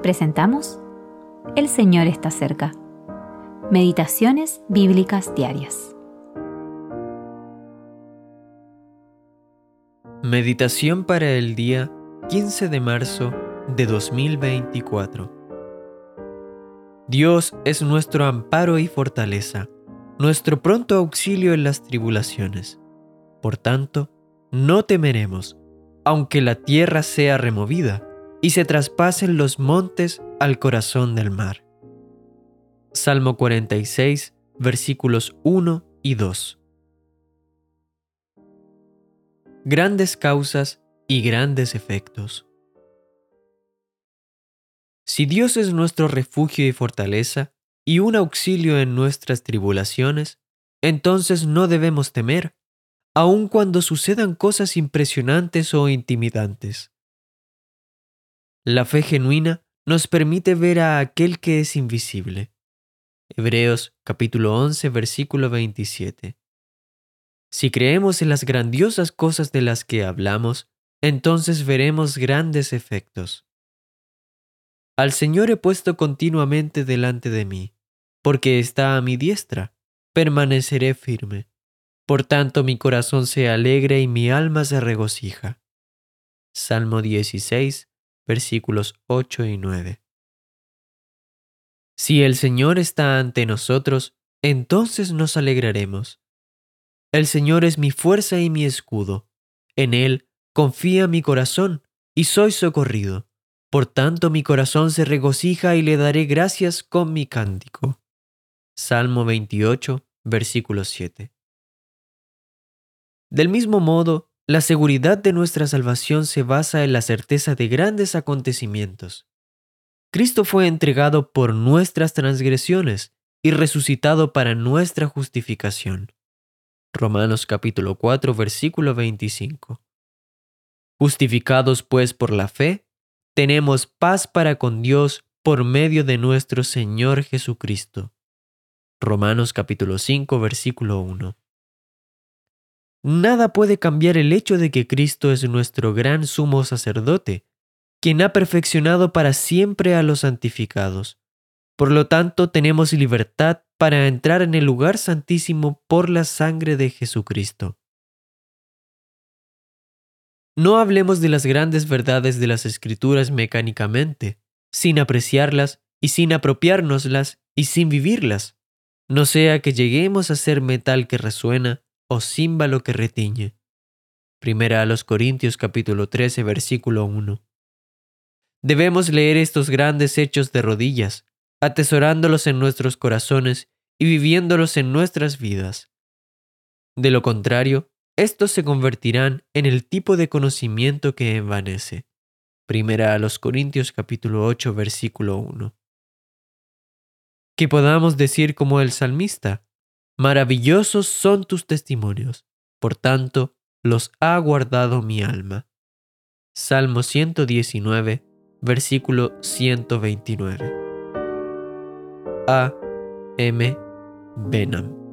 Presentamos El Señor está cerca. Meditaciones bíblicas diarias. Meditación para el día 15 de marzo de 2024. Dios es nuestro amparo y fortaleza, nuestro pronto auxilio en las tribulaciones. Por tanto, no temeremos, aunque la tierra sea removida y se traspasen los montes al corazón del mar. Salmo 46, versículos 1 y 2. Grandes causas y grandes efectos. Si Dios es nuestro refugio y fortaleza y un auxilio en nuestras tribulaciones, entonces no debemos temer, aun cuando sucedan cosas impresionantes o intimidantes. La fe genuina nos permite ver a aquel que es invisible. Hebreos capítulo 11, versículo 27. Si creemos en las grandiosas cosas de las que hablamos, entonces veremos grandes efectos. Al Señor he puesto continuamente delante de mí, porque está a mi diestra, permaneceré firme. Por tanto mi corazón se alegra y mi alma se regocija. Salmo 16, versículos 8 y 9. Si el Señor está ante nosotros, entonces nos alegraremos. El Señor es mi fuerza y mi escudo. En Él confía mi corazón y soy socorrido. Por tanto mi corazón se regocija y le daré gracias con mi cántico. Salmo 28, versículo 7. Del mismo modo, la seguridad de nuestra salvación se basa en la certeza de grandes acontecimientos. Cristo fue entregado por nuestras transgresiones y resucitado para nuestra justificación. Romanos capítulo 4, versículo 25. Justificados pues por la fe, tenemos paz para con Dios por medio de nuestro Señor Jesucristo. Romanos capítulo 5, versículo 1. Nada puede cambiar el hecho de que Cristo es nuestro gran sumo sacerdote, quien ha perfeccionado para siempre a los santificados. Por lo tanto, tenemos libertad para entrar en el lugar santísimo por la sangre de Jesucristo. No hablemos de las grandes verdades de las Escrituras mecánicamente, sin apreciarlas y sin apropiárnoslas y sin vivirlas, no sea que lleguemos a ser metal que resuena o címbalo que retiñe. Primera a los Corintios capítulo 13, versículo 1. Debemos leer estos grandes hechos de rodillas, atesorándolos en nuestros corazones y viviéndolos en nuestras vidas. De lo contrario, estos se convertirán en el tipo de conocimiento que envanece. Primera a los Corintios capítulo 8, versículo 1. Que podamos decir como el salmista: maravillosos son tus testimonios, por tanto, los ha guardado mi alma. Salmo 119, versículo 129. A. M. Benham.